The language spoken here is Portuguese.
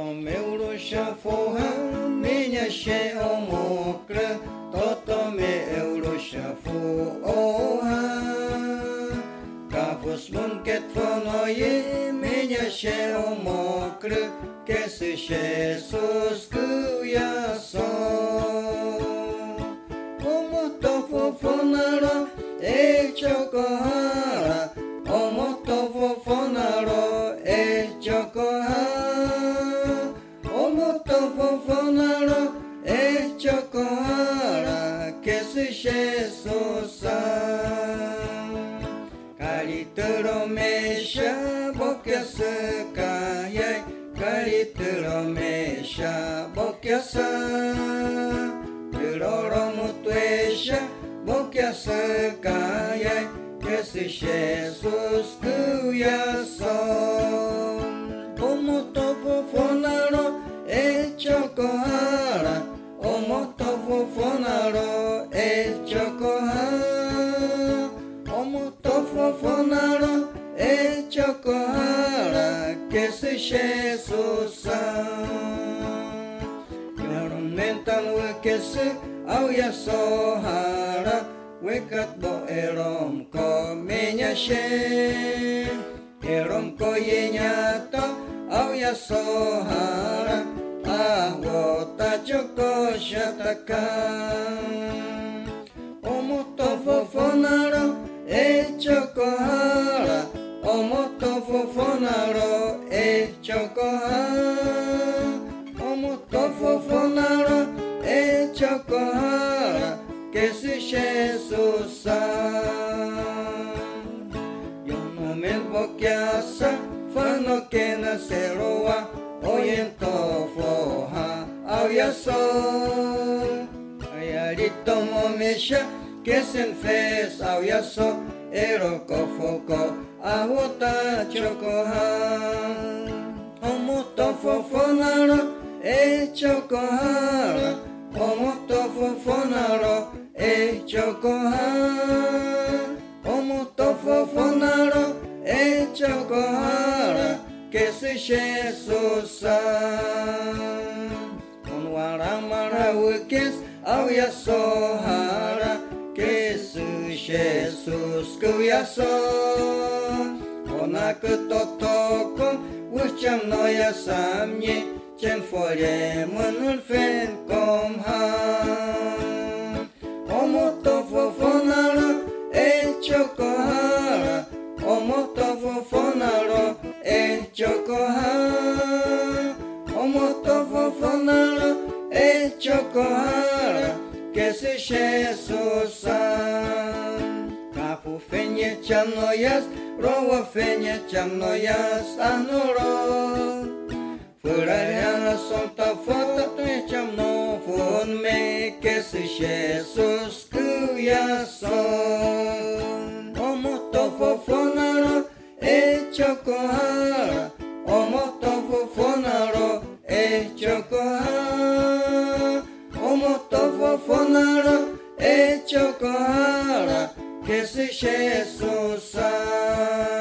meu roxa forra, minha che omocra, toto meu roxa forra. Cavos munket fonoye, minha che omocra, que se Jesus cuia so. Omoto fofonaro, e chocohara, omoto fofonaro, e chocohara, omoto fofonaro, e chocohara, que se Jesus Caritero mesha, bokia se kayai, caritero mesha, bokia sa, Tiroro mutuesha, bokia se kayai, que se Jesus cuia so. Omoto fofonaro, e chocohara, omoto fofonaro, e chocohara, omoto fofonaro, e chocohara, que se Jesus mental wekese, au ya sohara, wekat bo erom ko menya she, erom ko yenyato, au ya sohara, wota choko shatakan. Omoto fofonaro, e chocohara, omoto fofonaro, e chocohara, omoto fofonaro, e chocohara, que se Jesus yo no me boquiasa, fano que naceroa, oyento foha, au ya so, ayarito momesha, que se enfes, au ya so, eroko foco, ahota chocoha, omoto fofonaro, e chocohara, omoto fofonaro, e chocohara, omoto fofonaro, e chocohara, que se Jesus onwaramara wikis, au ya sohara, que se Jesus cuia so. Ona kutotokon, wucham noya samye, chen folye munul fen kom ha. Omoto fofonaro, e chocohara, omoto fofonaro, e chocohara, omoto fofonaro, e chocohara, que se Jesus Kapu fenye cham noyas, roa fenye cham noyas anoro. Furariana solta fota, tu cham no fun me, que se Jesus cuia son. Omoto fofonaro, e chocohara, omoto fofonaro, e chocohara, omoto fofonaro, e chocohara, que se Jesus